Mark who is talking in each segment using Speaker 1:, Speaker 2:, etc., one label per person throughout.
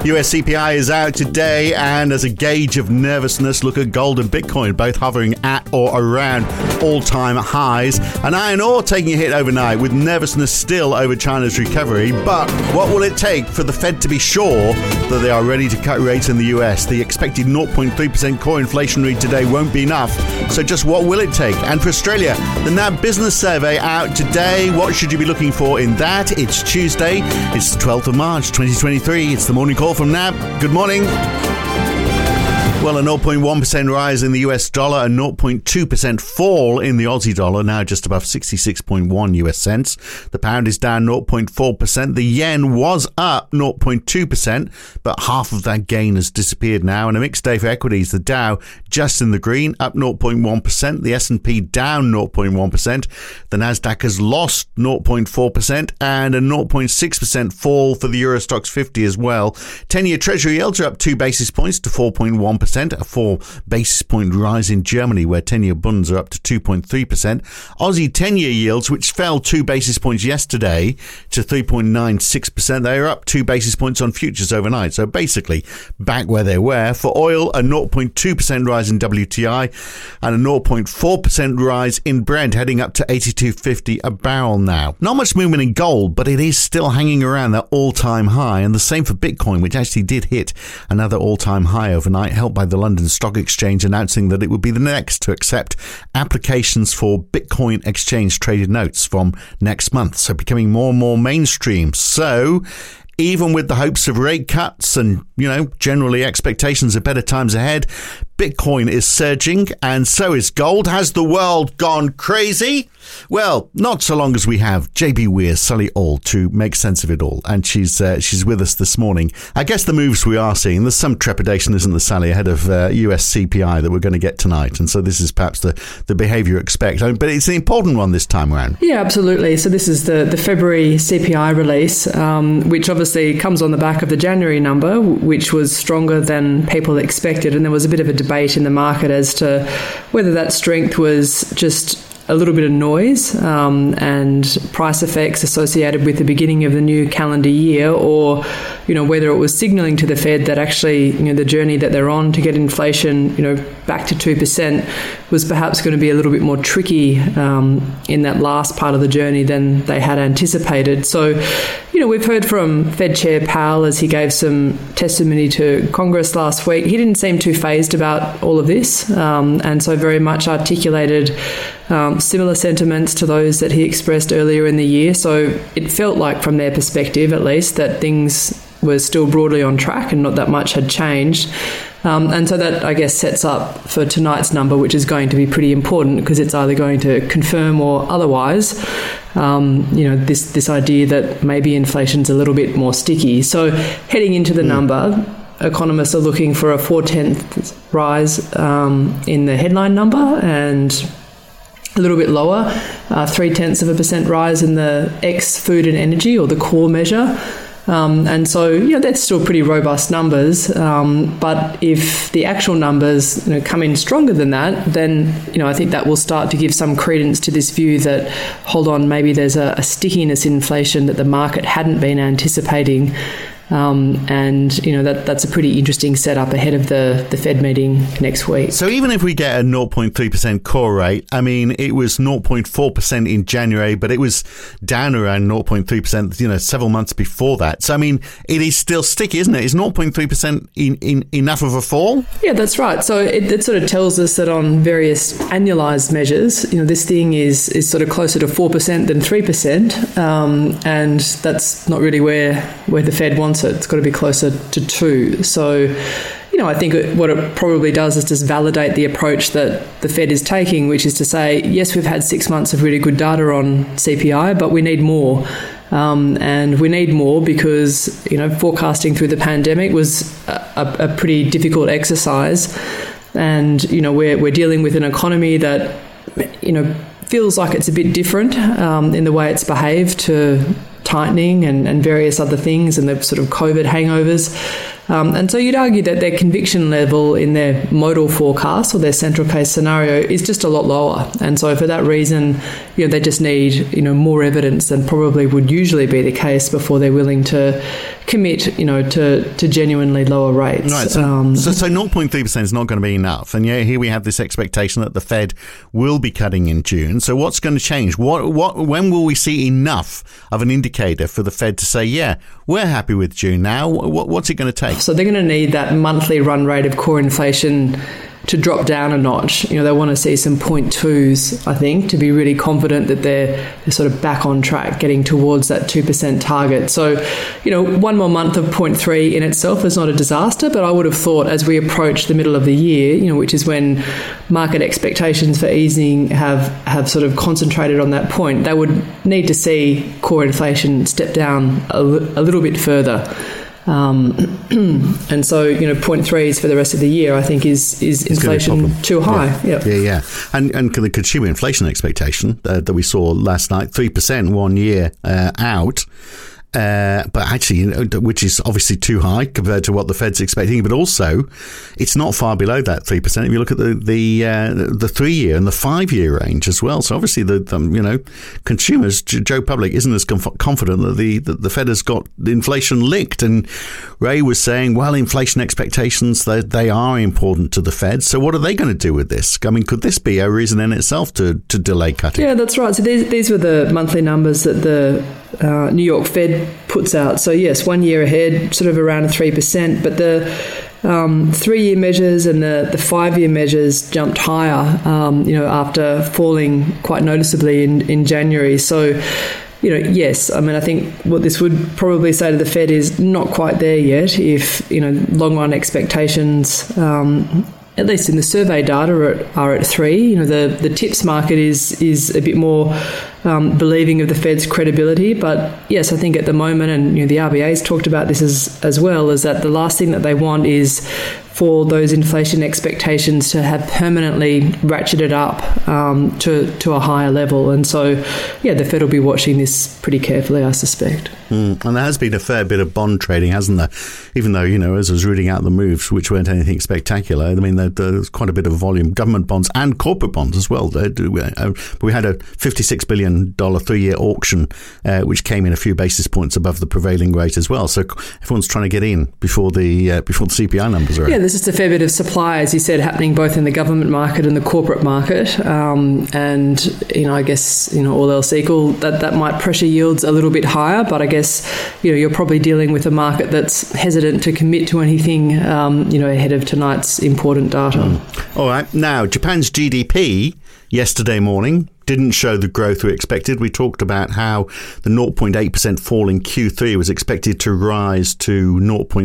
Speaker 1: US CPI is out today, and as a gauge of nervousness, look at gold and Bitcoin, both hovering at or around all-time highs. And iron ore taking a hit overnight, with nervousness still over China's recovery. But what will it take for the Fed to be sure that they are ready to cut rates in the US? The expected 0.3% core inflation rate today won't be enough. So just what will it take? And for Australia, the NAB Business Survey out today. What should you be looking for in that? It's Tuesday. It's the 12th of March, 2023. It's the morning call from NAB. Good morning. Well, a 0.1% rise in the US dollar, a 0.2% fall in the Aussie dollar, now just above 66.1 US cents. The pound is down 0.4%. The yen was up 0.2%, but half of that gain has disappeared now. And a mixed day for equities. The Dow just in the green, up 0.1%. The S&P down 0.1%. The Nasdaq has lost 0.4% and a 0.6% fall for the Euro Stoxx 50 as well. 10-year Treasury yields are up 2 basis points to 4.1%. A 4 basis point rise in Germany, where 10-year bonds are up to 2.3%. Aussie 10-year yields, which fell 2 basis points yesterday to 3.96%, they are up 2 basis points on futures overnight. So basically back where they were. For oil, a 0.2% rise in WTI and a 0.4% rise in Brent, heading up to $82.50 a barrel now. Not much movement in gold, but it is still hanging around that all-time high. And the same for Bitcoin, which actually did hit another all-time high overnight, helped by the London Stock Exchange announcing that it would be the next to accept applications for Bitcoin exchange traded notes from next month. So becoming more and more mainstream. So even with the hopes of rate cuts and, generally expectations of better times ahead, Bitcoin is surging and so is gold. Has the world gone crazy? Well, not so long as we have JB Weir, Sally Auld, to make sense of it all. And she's with us this morning. I guess the moves we are seeing, there's some trepidation, isn't there, Sally, ahead of US CPI that we're going to get tonight. And so this is perhaps the behaviour you expect. But it's an important one this time around.
Speaker 2: Yeah, absolutely. So this is the February CPI release, which obviously comes on the back of the January number, which was stronger than people expected. And there was a bit of a debate in the market as to whether that strength was just a little bit of noise and price effects associated with the beginning of the new calendar year, or whether it was signalling to the Fed that actually the journey that they're on to get inflation back to 2% was perhaps going to be a little bit more tricky in that last part of the journey than they had anticipated. So we've heard from Fed Chair Powell as he gave some testimony to Congress last week. He didn't seem too fazed about all of this, and so very much articulated similar sentiments to those that he expressed earlier in the year. So it felt like, from their perspective at least, that things were still broadly on track and not that much had changed. And so that, I guess, sets up for tonight's number, which is going to be pretty important because it's either going to confirm or otherwise, this idea that maybe inflation's a little bit more sticky. So heading into the number, economists are looking for a 0.4 rise in the headline number and a little bit lower, 0.3% rise in the ex-food and energy, or the core measure. And so, that's still pretty robust numbers. But if the actual numbers come in stronger than that, then, I think that will start to give some credence to this view that, hold on, maybe there's a stickiness in inflation that the market hadn't been anticipating. That's a pretty interesting setup ahead of the Fed meeting next week.
Speaker 1: So even if we get a 0.3% core rate, it was 0.4% in January, but it was down around 0.3%, several months before that. So, it is still sticky, isn't it? Is 0.3% enough of a fall?
Speaker 2: Yeah, that's right. So it sort of tells us that on various annualized measures, this thing is sort of closer to 4% than 3%. And that's not really where the Fed wants it. It's got to be closer to 2. So, I think what it probably does is just validate the approach that the Fed is taking, which is to say, yes, we've had 6 months of really good data on CPI, but we need more. And we need more because, forecasting through the pandemic was a pretty difficult exercise. And, we're dealing with an economy that, feels like it's a bit different in the way it's behaved to tightening and various other things and the sort of COVID hangovers. And so you'd argue that their conviction level in their modal forecast or their central case scenario is just a lot lower. And so for that reason, they just need, more evidence than probably would usually be the case before they're willing to commit, to genuinely lower rates.
Speaker 1: Right. So 0.3% is not going to be enough. And here we have this expectation that the Fed will be cutting in June. So what's going to change? When will we see enough of an indicator for the Fed to say, yeah, we're happy with June now? What's it going to take?
Speaker 2: So they're going to need that monthly run rate of core inflation to drop down a notch. They want to see some 0.2s, I think, to be really confident that they're sort of back on track, getting towards that 2% target. So, one more month of 0.3 in itself is not a disaster, but I would have thought as we approach the middle of the year, which is when market expectations for easing have sort of concentrated on that point, they would need to see core inflation step down a little bit further. And so, 0.3s for the rest of the year, I think, is inflation too high.
Speaker 1: Yeah. And the consumer inflation expectation that we saw last night, 3% 1 year out. But actually, which is obviously too high compared to what the Fed's expecting, but also it's not far below that 3% if you look at the 3-year and the 5-year range as well. So obviously, consumers, Joe Public, isn't as confident that the Fed has got the inflation licked. And Ray was saying, well, inflation expectations, they are important to the Fed. So what are they going to do with this? I mean, could this be a reason in itself to delay cutting?
Speaker 2: Yeah, that's right. So these were the monthly numbers that the New York Fed puts out. So yes, 1 year ahead, sort of around 3%, but the 3-year measures and the 5-year measures jumped higher, after falling quite noticeably in January. So, yes, I mean, I think what this would probably say to the Fed is not quite there yet. If, long run expectations, at least in the survey data, are at 3. The tips market is a bit more believing of the Fed's credibility. But yes, I think at the moment, and the RBA's talked about this as well, is that the last thing that they want is for those inflation expectations to have permanently ratcheted up to a higher level. And so, the Fed will be watching this pretty carefully, I suspect.
Speaker 1: And there has been a fair bit of bond trading, hasn't there? Even though, as I was reading out the moves, which weren't anything spectacular, I mean, there's quite a bit of volume, government bonds and corporate bonds as well. We had a $56 billion 3-year auction, which came in a few basis points above the prevailing rate as well. So everyone's trying to get in before the CPI numbers are out.
Speaker 2: Yeah, there's just a fair bit of supply, as you said, happening both in the government market and the corporate market. And, I guess, all else equal, that might pressure yields a little bit higher. But I guess, you're probably dealing with a market that's hesitant to commit to anything, ahead of tonight's important data.
Speaker 1: All right. Now, Japan's GDP yesterday morning didn't show the growth we expected. We talked about how the 0.8% fall in Q3 was expected to rise to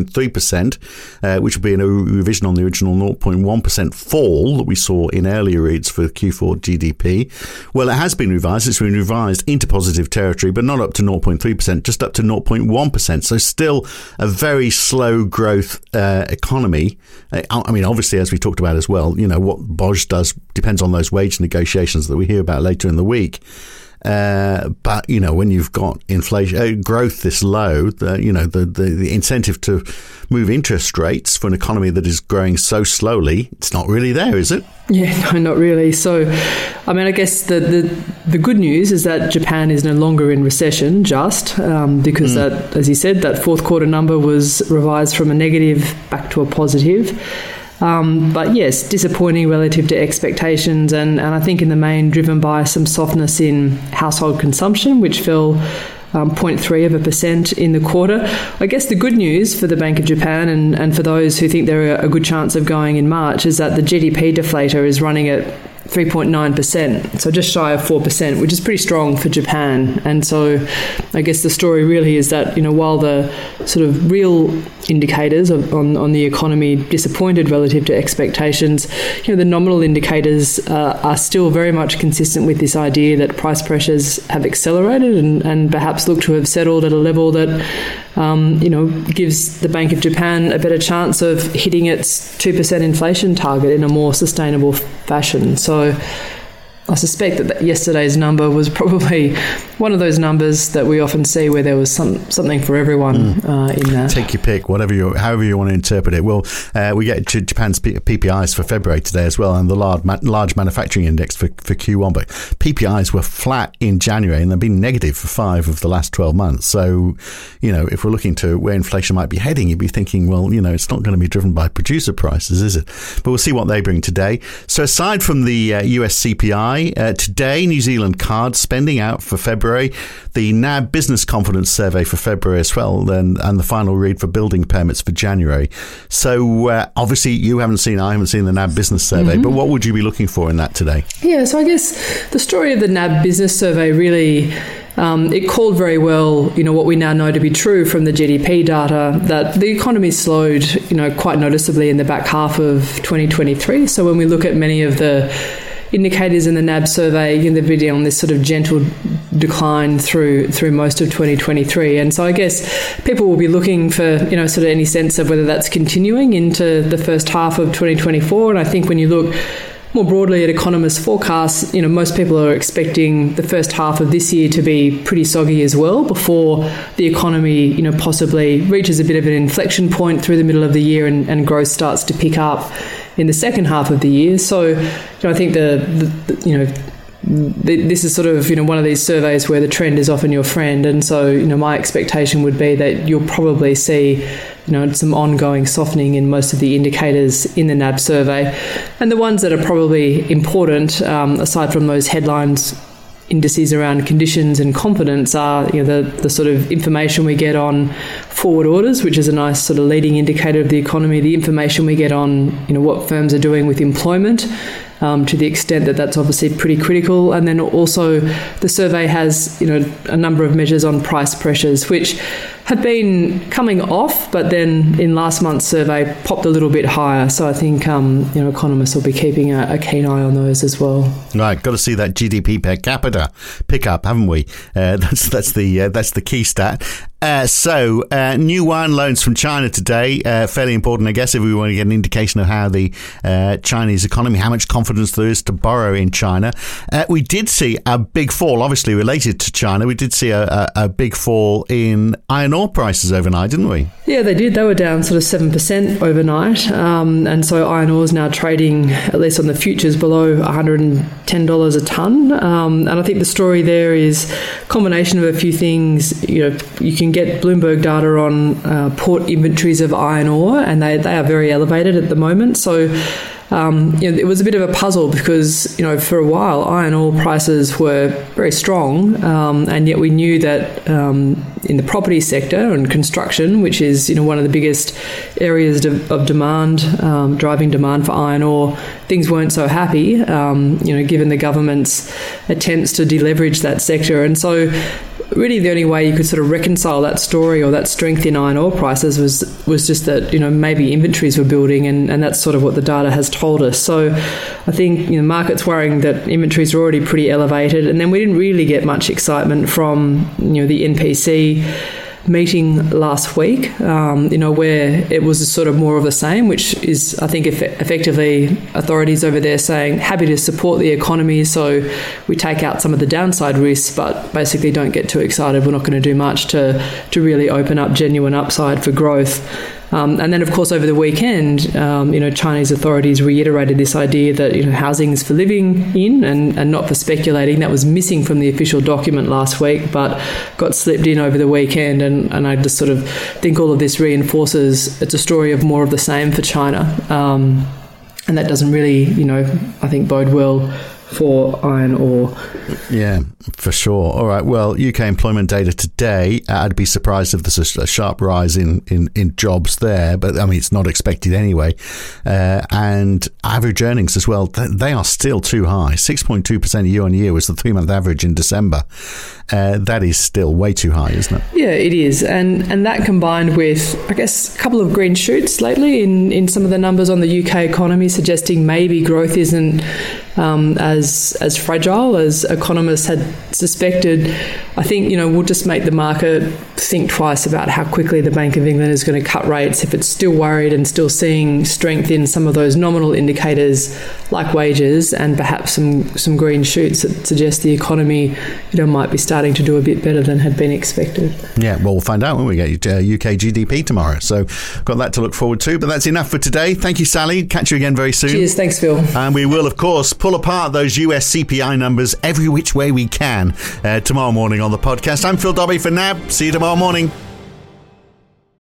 Speaker 1: 0.3%, which would be a revision on the original 0.1% fall that we saw in earlier reads for Q4 GDP. Well, it has been revised. It's been revised into positive territory, but not up to 0.3%, just up to 0.1%. So still a very slow growth economy. I mean, obviously, as we talked about as well, what BOJ does depends on those wage negotiations that we hear about later in the week. But, when you've got inflation growth this low, the incentive to move interest rates for an economy that is growing so slowly, it's not really there, is it?
Speaker 2: Yeah, no, not really. So, I mean, I guess the good news is that Japan is no longer in recession, because that, as you said, that fourth quarter number was revised from a negative back to a positive. But yes, disappointing relative to expectations, and I think in the main driven by some softness in household consumption, which fell 0.3% in the quarter. I guess the good news for the Bank of Japan and for those who think there are a good chance of going in March is that the GDP deflator is running at 3.9%, so just shy of 4%, which is pretty strong for Japan. And so I guess the story really is that, while the sort of real indicators on the economy disappointed relative to expectations, the nominal indicators are still very much consistent with this idea that price pressures have accelerated and perhaps look to have settled at a level that gives the Bank of Japan a better chance of hitting its 2% inflation target in a more sustainable fashion. So, I suspect that yesterday's number was probably one of those numbers that we often see where there was something for everyone in that.
Speaker 1: Take your pick, however you want to interpret it. Well, we get Japan's PPIs for February today as well, and the large manufacturing index for Q1. But PPIs were flat in January, and they've been negative for 5 of the last 12 months. So, if we're looking to where inflation might be heading, you'd be thinking, well, it's not going to be driven by producer prices, is it? But we'll see what they bring today. So aside from the US CPI, today, New Zealand card spending out for February, the NAB Business Confidence Survey for February as well, and the final read for building permits for January. So obviously I haven't seen the NAB Business Survey, but what would you be looking for in that today?
Speaker 2: Yeah, so I guess the story of the NAB Business Survey really, it called very well, what we now know to be true from the GDP data, that the economy slowed, quite noticeably in the back half of 2023. So when we look at many of the indicators in the NAB survey, they've been on this sort of gentle decline through most of 2023. And so I guess people will be looking for, sort of any sense of whether that's continuing into the first half of 2024. And I think when you look more broadly at economists' forecasts, most people are expecting the first half of this year to be pretty soggy as well before the economy, possibly reaches a bit of an inflection point through the middle of the year and growth starts to pick up in the second half of the year. So, I think this is sort of, one of these surveys where the trend is often your friend. And so, my expectation would be that you'll probably see, some ongoing softening in most of the indicators in the NAB survey. And the ones that are probably important, aside from those headlines, indices around conditions and confidence, are the sort of information we get on forward orders, which is a nice sort of leading indicator of the economy, the information we get on what firms are doing with employment, to the extent that that's obviously pretty critical. And then also the survey has a number of measures on price pressures, which have been coming off, but then in last month's survey popped a little bit higher. So I think economists will be keeping a keen eye on those as well.
Speaker 1: Right, got to see that GDP per capita pick up, haven't we? That's the key stat. So new wine loans from China today, fairly important, I guess, if we want to get an indication of how the Chinese economy, how much confidence there is to borrow in China. We did see a big fall, obviously related to China. We did see a big fall in iron ore prices overnight, didn't we?
Speaker 2: Yeah, they did. They were down sort of 7% overnight. And so iron ore is now trading, at least on the futures, below $110 a tonne. And I think the story there is a combination of a few things. You can get Bloomberg data on port inventories of iron ore, and they are very elevated at the moment. So it was a bit of a puzzle because, for a while, iron ore prices were very strong, and yet we knew that in the property sector and construction, which is, one of the biggest areas of demand, driving demand for iron ore, things weren't so happy, given the government's attempts to deleverage that sector. And so really the only way you could sort of reconcile that story or that strength in iron ore prices was just that, maybe inventories were building, and that's sort of what the data has told us. So I think, markets worrying that inventories are already pretty elevated, and then we didn't really get much excitement from, the NPC meeting last week, where it was sort of more of the same, which is, I think, effectively authorities over there saying happy to support the economy, so we take out some of the downside risks, but basically don't get too excited. We're not going to do much to really open up genuine upside for growth. And then, of course, over the weekend, Chinese authorities reiterated this idea that, housing is for living in and not for speculating. That was missing from the official document last week, but got slipped in over the weekend. And I just sort of think all of this reinforces it's a story of more of the same for China. And that doesn't really, I think bode well for iron ore.
Speaker 1: Yeah, for sure. All right. Well, UK employment data today, I'd be surprised if there's a sharp rise in jobs there, but I mean, it's not expected anyway. And average earnings as well, they are still too high. 6.2% year on year was the 3-month average in December. That is still way too high, isn't it? Yeah,
Speaker 2: it is. And that combined with, I guess, a couple of green shoots lately in some of the numbers on the UK economy, suggesting maybe growth isn't as fragile as economists had suspected. I think, we'll just make the market think twice about how quickly the Bank of England is going to cut rates. If it's still worried and still seeing strength in some of those nominal indicators like wages and perhaps some green shoots that suggest the economy, might be starting to do a bit better than had been expected.
Speaker 1: Yeah, well, we'll find out when we get UK GDP tomorrow. So got that to look forward to. But that's enough for today. Thank you, Sally. Catch you again very soon.
Speaker 2: Cheers. Thanks, Phil.
Speaker 1: And we will, of course, pull apart those US CPI numbers every which way we can tomorrow morning on the podcast. I'm Phil Dobbie for now. See you tomorrow morning.